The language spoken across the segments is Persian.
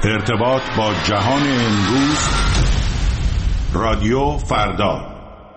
ارتباط با جهان امروز. رادیو فردا.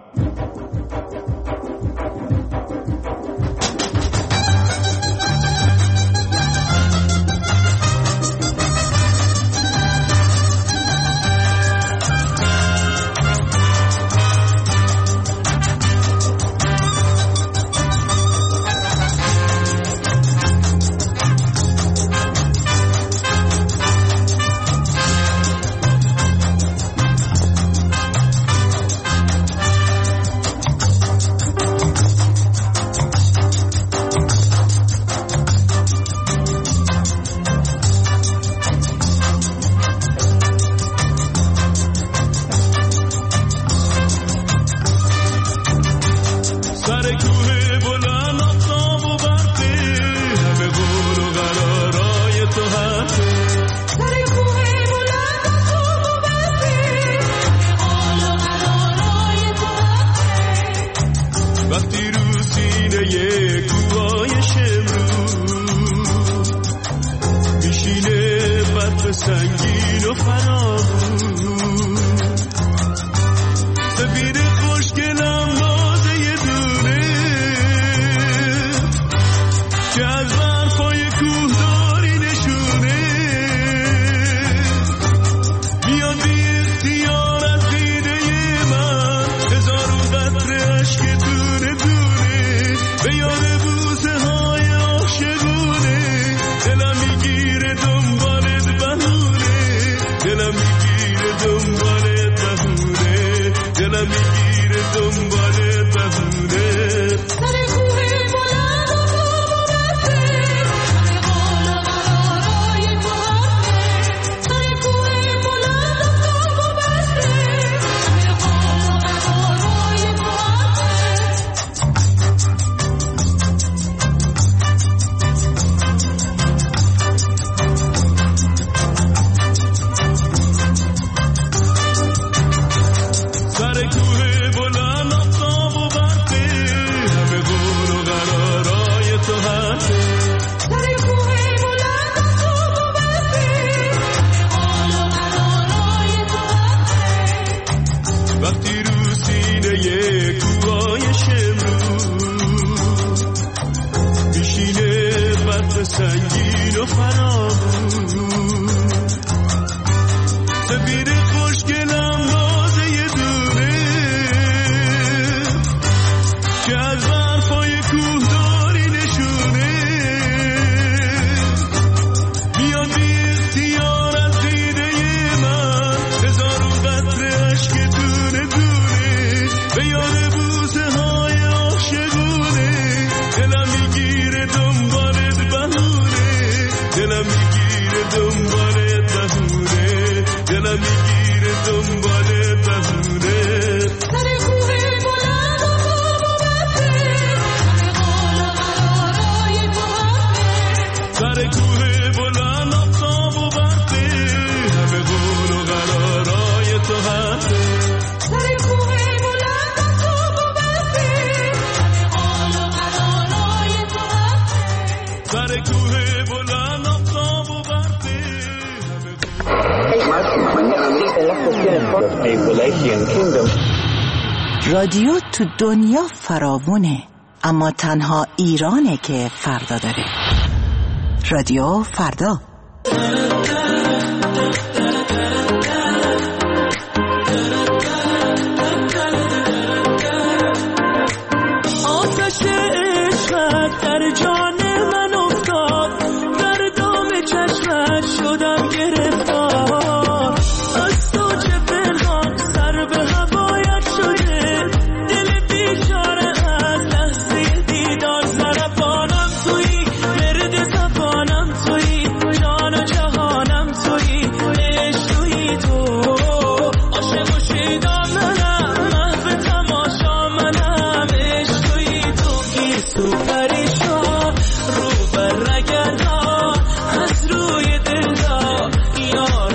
رادیو تو دنیا فراوونه، اما تنها ایرانه که فردا داره. رادیو فردا. آتش عشقت در جان من افتاد، در دام چشمت شدم گرفتار، از تو چه پنهان سر به هوایت شده، دل بیچاره از لحظه دیدار ضربانم تویی، مرد زبانم تویی، جان و جهانم تویی، عشق تویی تو، عاشق و شیدا منم، محو تماشا منم، عشق تویی تو، گیسو پریشان رو بر رگرها از روی دلها یار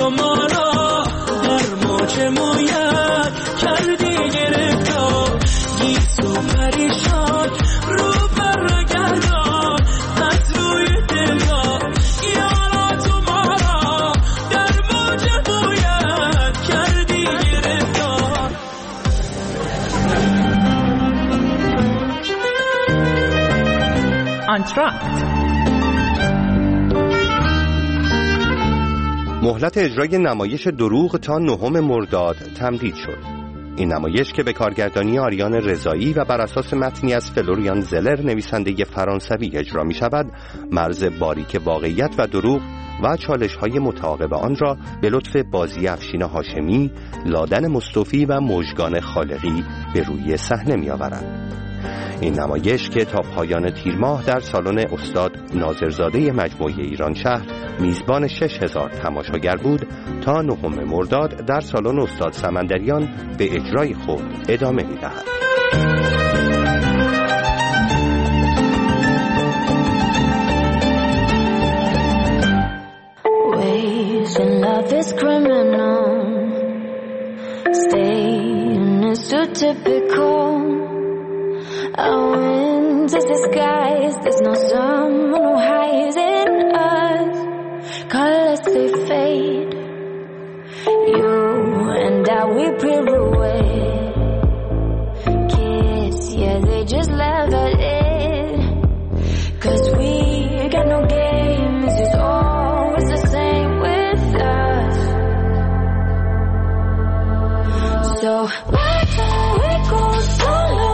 تو ما را در موج مویت کردی گرفتار گیسو پریشان رو برگردان از روی دریا یارا تو ما را در موج مویت کردی گرفتار. آنتراکت مهلت اجرای نمایش دروغ تا 9 مرداد تمدید شد. این نمایش که به کارگردانی آریان رضایی و بر اساس متنی از فلوریان زلر نویسنده فرانسوی اجرا می شود، مرز باریک واقعیت و دروغ و چالش‌های متعاقب آن را به لطف بازی افشین هاشمی، لادن مصطفی و مژگان خالقی به روی صحنه می آورد. این نمایش که تا پایان تیر ماه در سالن استاد ناظرزاده مجموعه ایران شهر میزبان 6000 تماشاگر بود، تا 9 مرداد در سالن استاد سمندریان به اجرای خود ادامه می‌دهد. Our winds is disguised. There's no summer, no highs in us. Colors they fade. You and I, we pirouette. Kids, yeah, they just laugh at it. 'Cause we got no games. It's always the same with us. So why don't we go solo?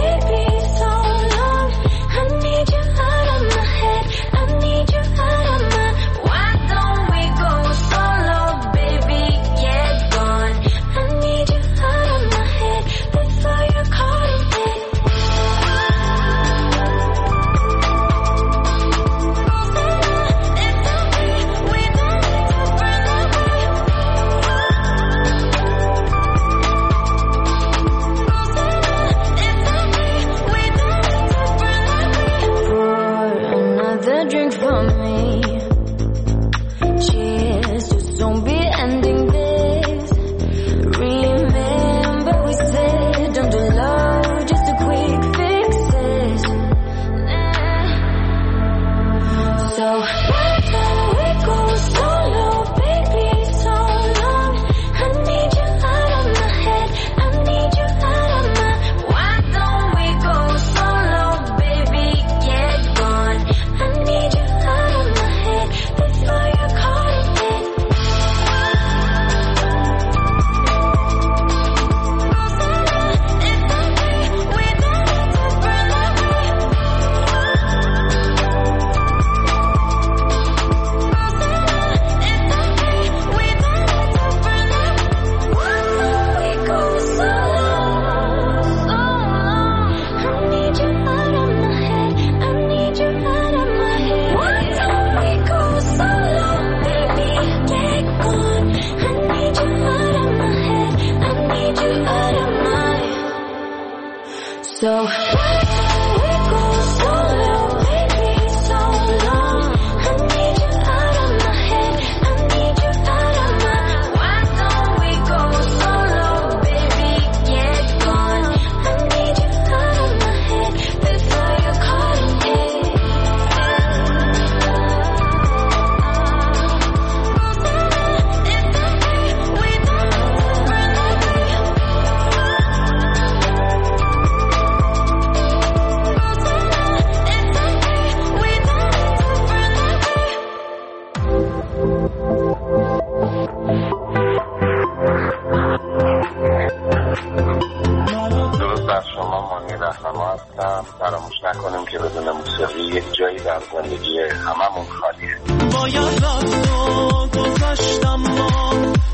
فراموش نکنیم که بدون موسیقی یک جایی در زندگی هممون خالیه. باید راستو گذاشتم ما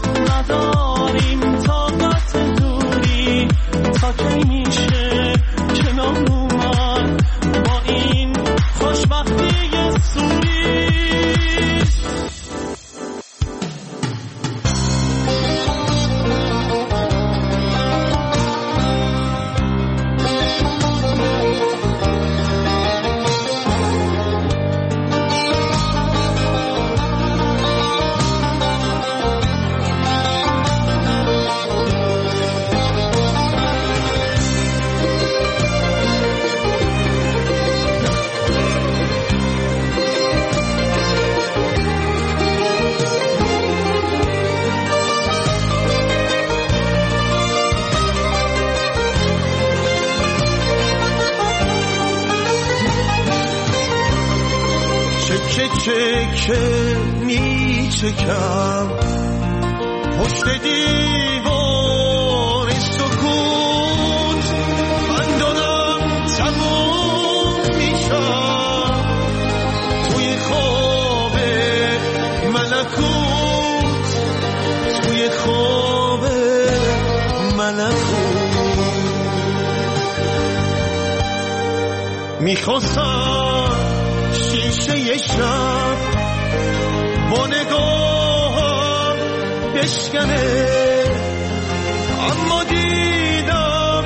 نداریم طاقت دوری تا کی میشه کنار اومد با این خوشبختی سوری. چکه میچکم پشت دیوار سکوت من دارم تموم میشم توی خواب ملکوت توی خواب ملکوت میخواستم شیشه شب با نگاهم بشکنه اما دیدم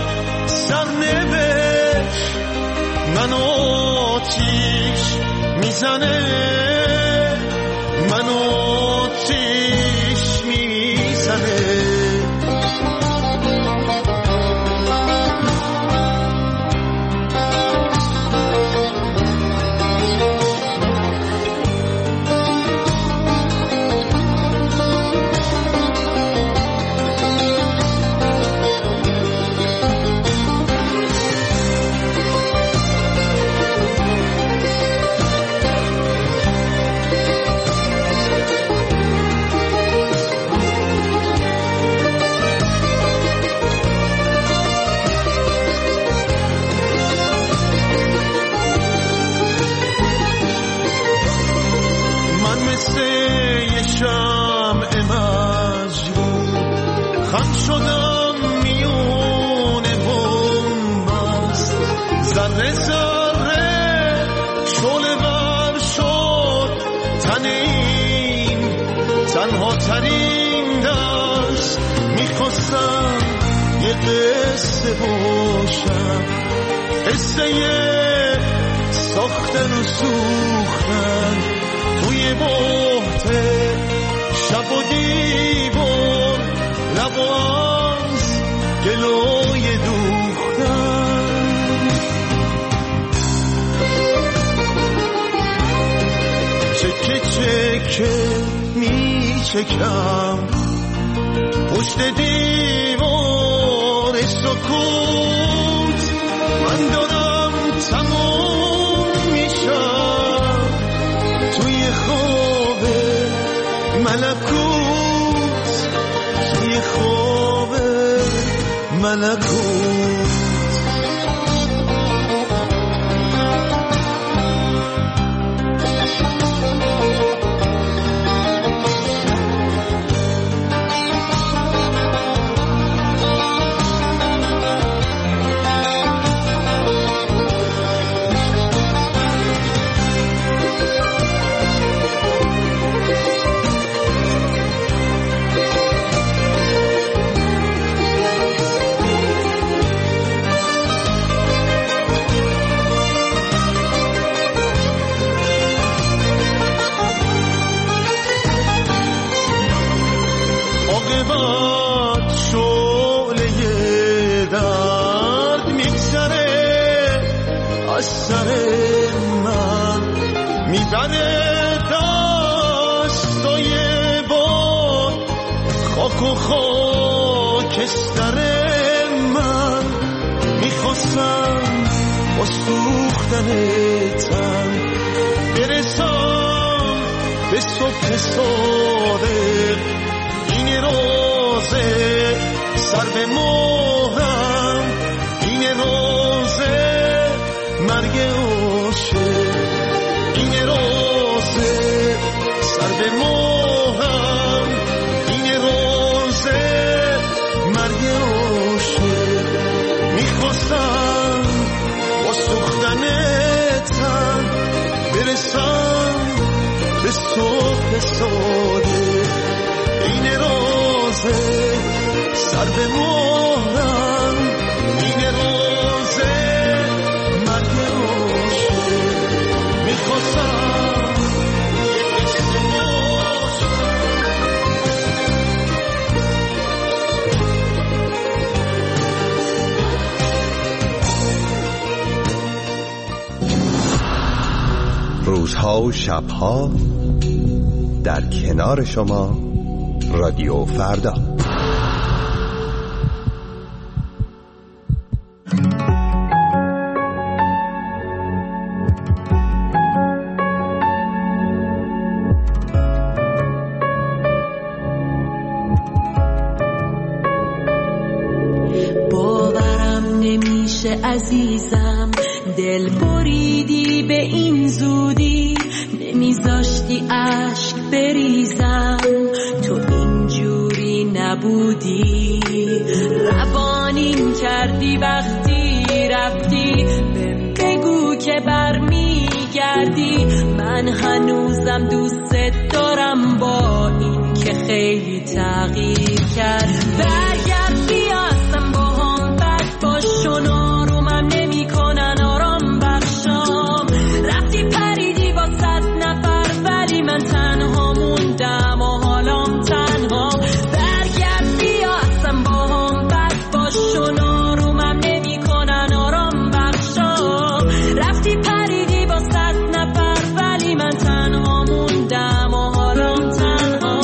سرنوشت منو آتیش میزنه منو آتیش میزنه خم شدم میونه بومبست ذره ذره شعله ور شد تن این تنها ترین دست میخواستم یه قصه باشم قصه ساختن و سوختن توی بحت شب و دیوار لب از گلوی دوختن چکه چکه میچکم پشت دیوار سکوت من دارم تموم میشم توی خواب ملکوت توی خواب ملکوت میبره دستای باد خاک و خاکستر من میخواستم با سوختن تن برسم به صبح صادق این روزه سر به مهرم این روزه مرگ عاشق این روزه سر به مهرم این روزه مرگ عاشق میخواستم با سوختن تن برسم به صبح صادق این روزه سر به مهرم این روزه مرگ عاشق میخواستم روزها و شبها در کنار شما رادیو فردا. عزیزم، دل بریدی به این زودی، نمیذاشتی اشک بریزم، تو اینجوری نبودی، روانین کردی وقتی رفتی، بگو که برمیگردی، من هنوزم دوست دارم با این که خیلی تغییر کرد. برگرد بیا اصلا با هم بد باش و نارومم نمی کنن آرام بخشام، رفتی پریدی با 100 نفر ولی من تنها موندم و حالام تنها. برگرد بیا اصلا با هم بد باش و نارومم نمی کنن آرام بخشام، رفتی پریدی با 100 نفر ولی من تنها موندم و حالام تنها.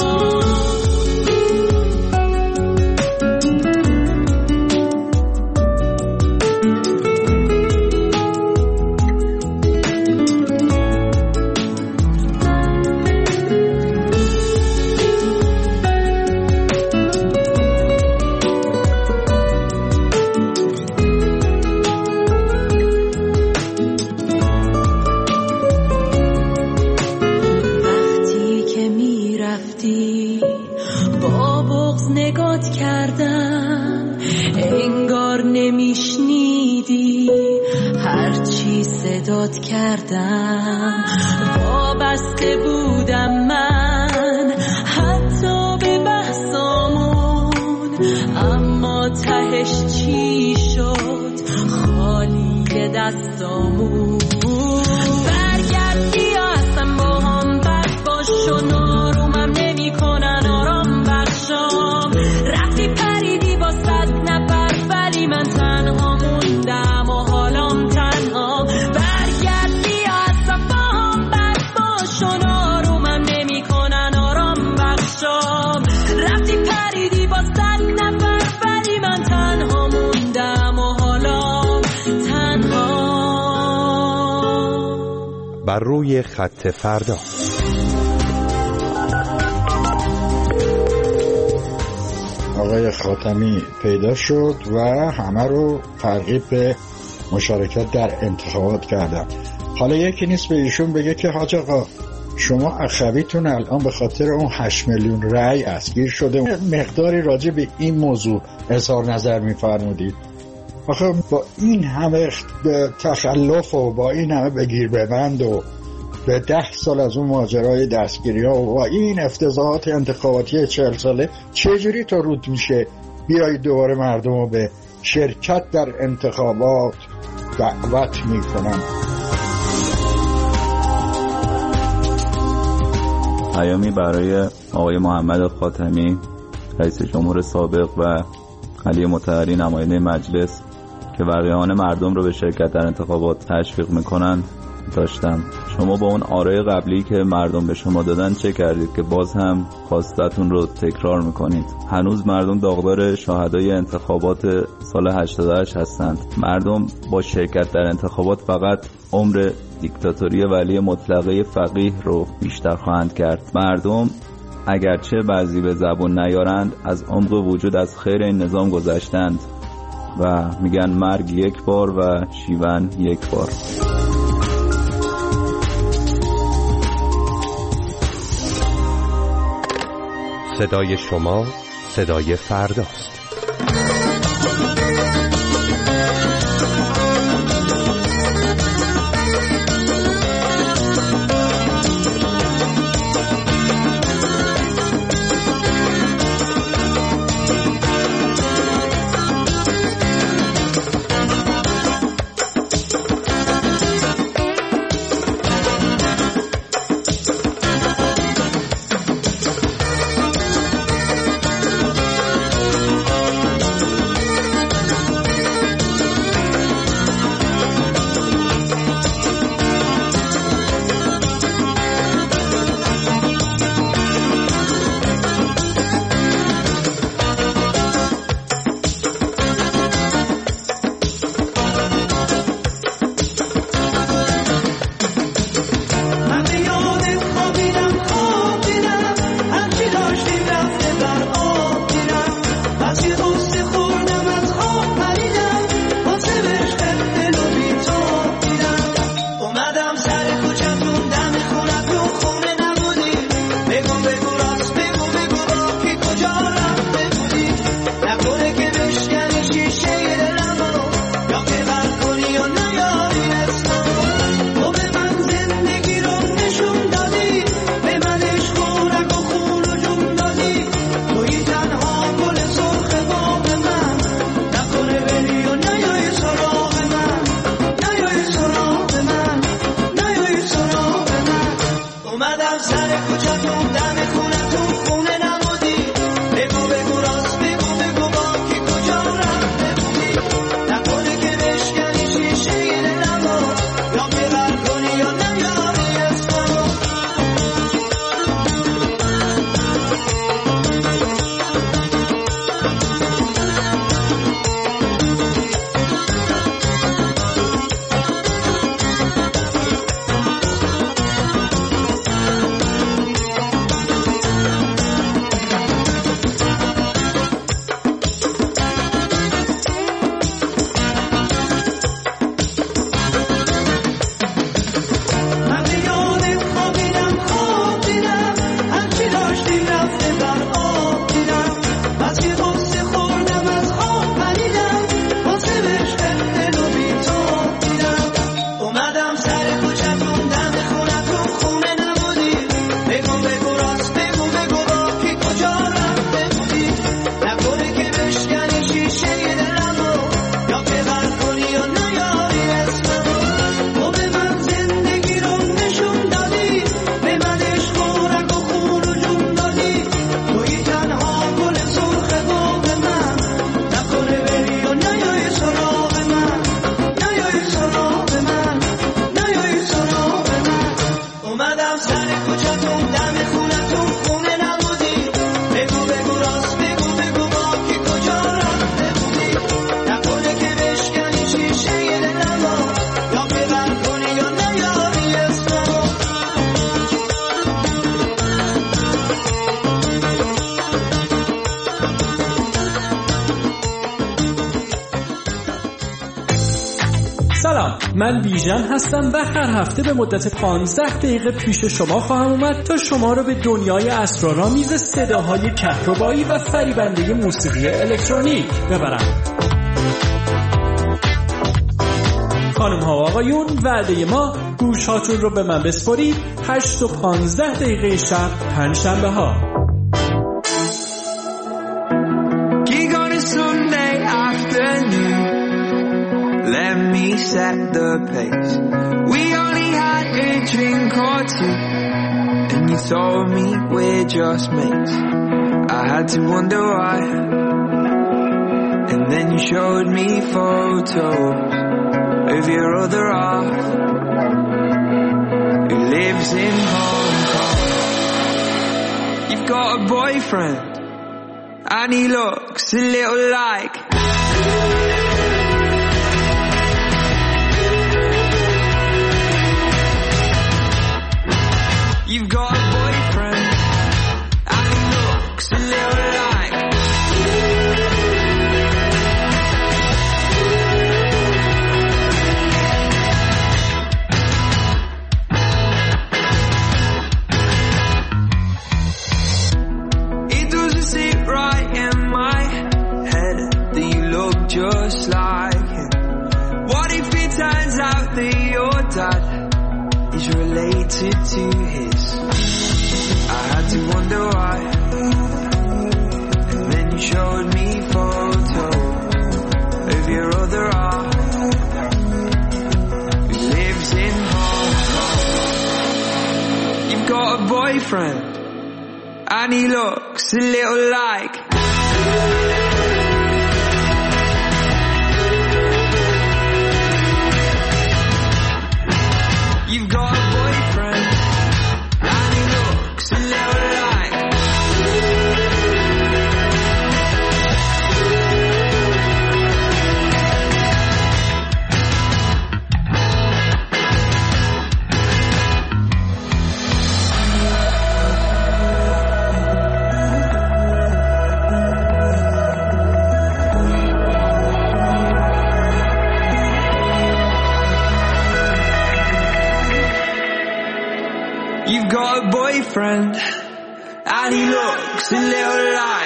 با بغض نگات کردم، انگار نمیشنیدی هرچی صدات کردم، وابسته بودم من حتی به بحثامون، اما تهش چی شد خالی دستامون. برگرد بیا اصلا با هم بد باش و نارومم نمی کنن آرام بخشام، رفتی پریدی با 100 نفر ولی من تنها موندم و حالام تنها. برگرد بیا اصلا با هم بد باش و نارومم نمی کنن آرام بخشام، رفتی پریدی با 100 نفر ولی من تنها موندم و حالام تنها. بر روی خط فردا. آقای خاتمی پیدا شد و همه رو ترغیب به مشارکت در انتخابات کردن. حالا یکی نیست به ایشون بگه که حاج آقا شما اخویتون الان به خاطر اون 8 میلیون رأی اسگیر شده، مقداری راجع به این موضوع اظهار نظر می‌فرمودید. آخه با این همه تخلف و با این همه بگیر ببند و به 10 سال از اون ماجرای دستگیری ها و این افتضاحات انتخاباتی 40 ساله چجوری تا رود میشه بیایید دوباره مردم رو به شرکت در انتخابات دعوت میکنن؟ پیامی برای آقای محمد خاتمی رئیس جمهور سابق و علی مطهری نماینده مجلس که وقیحانه مردم رو به شرکت در انتخابات تشویق میکنن داشتم. شما با اون آرای قبلی که مردم به شما دادن چه کردید که باز هم خواستتون رو تکرار میکنید؟ هنوز مردم داغدار شاهدای انتخابات سال 88 هستند. مردم با شرکت در انتخابات فقط عمر دیکتاتوری ولی مطلقه فقیه رو بیشتر خواهند کرد. مردم اگرچه بعضی به زبون نیارند از عمق وجود از خیر این نظام گذشتند و میگن مرگ یک بار و شیون یک بار. صدای شما صدای فرداست. سلام، من بیژن هستم و هر هفته به مدت 15 دقیقه پیش شما خواهم اومد تا شما رو به دنیای اسرارآمیز صداهای کهربایی و فریبنده موسیقی الکترونیک ببرم. خانم ها و آقایون، وعده ما گوش هاتون رو به من بسپارید 8 و 15 دقیقه شب پنجشنبه ها. Let me set the pace. We only had a drink or two, and you told me we're just mates. I had to wonder why, and then you showed me photos of your other half who lives in Hong Kong. You've got a boyfriend, and he looks a little like you've got a boyfriend, and he looks a little like it doesn't sit right in my head that you look just like him. What if it turns out that your dad is related to his? I had to wonder why, and then you showed me photos of your other half who lives in Hong Kong. You've got a boyfriend, and he looks a little like you've got a boyfriend, and he looks a little like you've got a boyfriend, and he looks a little like